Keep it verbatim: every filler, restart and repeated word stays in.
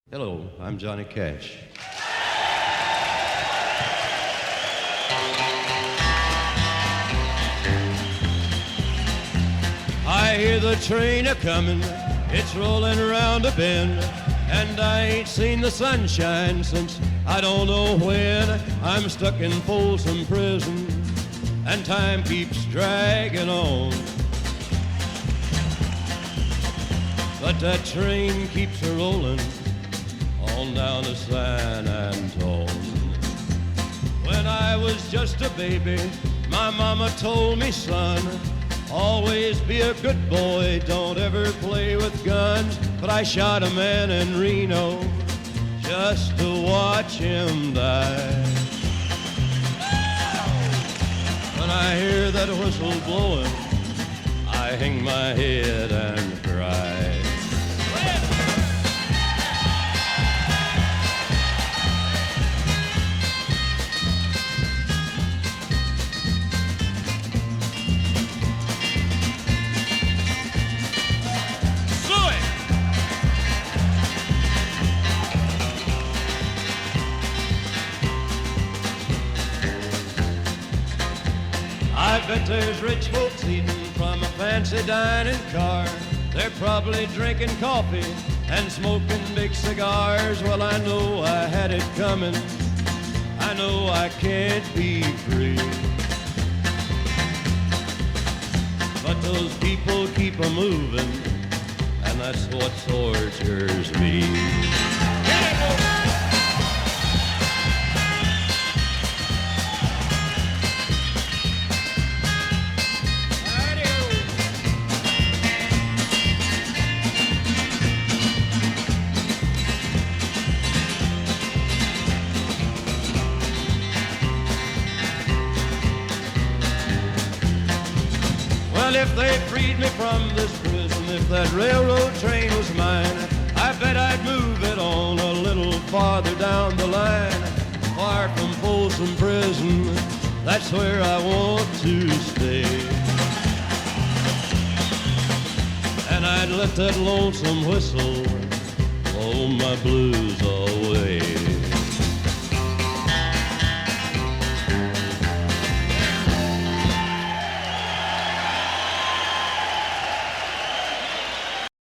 Hello, I'm Johnny Cash. I hear the train a-comin', it's rollin' around a bend, and I ain't seen the sunshine since I don't know when. I'm stuck in Folsom Prison, and time keeps dragging on. But that train keeps a-rollin' on down to San Antone. When I was just a baby, my mama told me, son, always be a good boy, don't ever play with guns. But I shot a man in Reno just to watch him die. When I hear that whistle blowing, I hang my head and cry. I bet there's rich folks eating from a fancy dining car. They're probably drinking coffee and smoking big cigars. Well, I know I had it coming. I know I can't be free. But those people keep a moving, and that's what tortures me. Well, if they freed me from this prison, if that railroad train was mine, I bet I'd move it on a little farther down the line. Far from Folsom Prison, that's where I want to stay. And I'd let that lonesome whistle blow my blues away.